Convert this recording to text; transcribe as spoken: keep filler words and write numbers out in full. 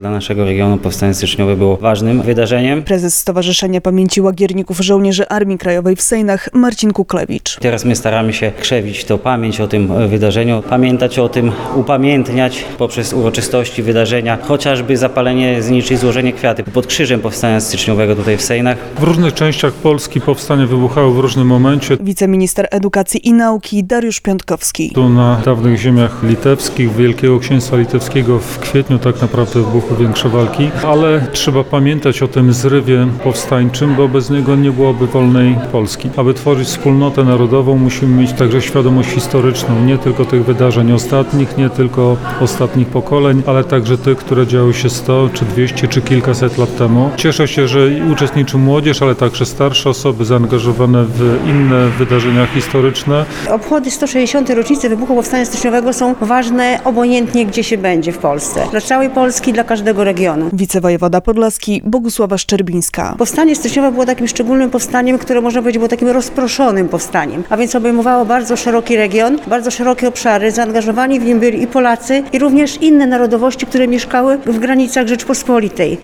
Dla naszego regionu powstanie styczniowe było ważnym wydarzeniem. Prezes Stowarzyszenia Pamięci Łagierników Żołnierzy Armii Krajowej w Sejnach Marcin Kuklewicz. Teraz my staramy się krzewić tę pamięć o tym wydarzeniu, pamiętać o tym, upamiętniać poprzez uroczystości, wydarzenia, chociażby zapalenie zniczy i złożenie kwiaty pod krzyżem powstania styczniowego tutaj w Sejnach. W różnych częściach Polski powstanie wybuchało w różnym momencie. Wiceminister Edukacji i Nauki Dariusz Piątkowski. Tu na dawnych ziemiach litewskich, Wielkiego Księstwa Litewskiego w kwietniu tak naprawdę wybuchły większe walki, ale trzeba pamiętać o tym zrywie powstańczym, bo bez niego nie byłoby wolnej Polski. Aby tworzyć wspólnotę narodową, musimy mieć także świadomość historyczną, nie tylko tych wydarzeń ostatnich, nie tylko ostatnich pokoleń, ale także tych, które działy się sto, czy dwieście, czy kilkaset lat temu. Cieszę się, że uczestniczy młodzież, ale także starsze osoby zaangażowane w inne wydarzenia historyczne. Obchody sto sześćdziesiątej rocznicy wybuchu powstania styczniowego są ważne obojętnie gdzie się będzie w Polsce. Dla całej Polski, dla każdego regionu. Wicewojewoda podlaski Bogusława Szczerbińska. Powstanie styczniowe było takim szczególnym powstaniem, które można powiedzieć było takim rozproszonym powstaniem, a więc obejmowało bardzo szeroki region, bardzo szerokie obszary. Zaangażowani w nim byli i Polacy, i również inne narodowości, które mieszkały w granicach Rzeczpospolitej.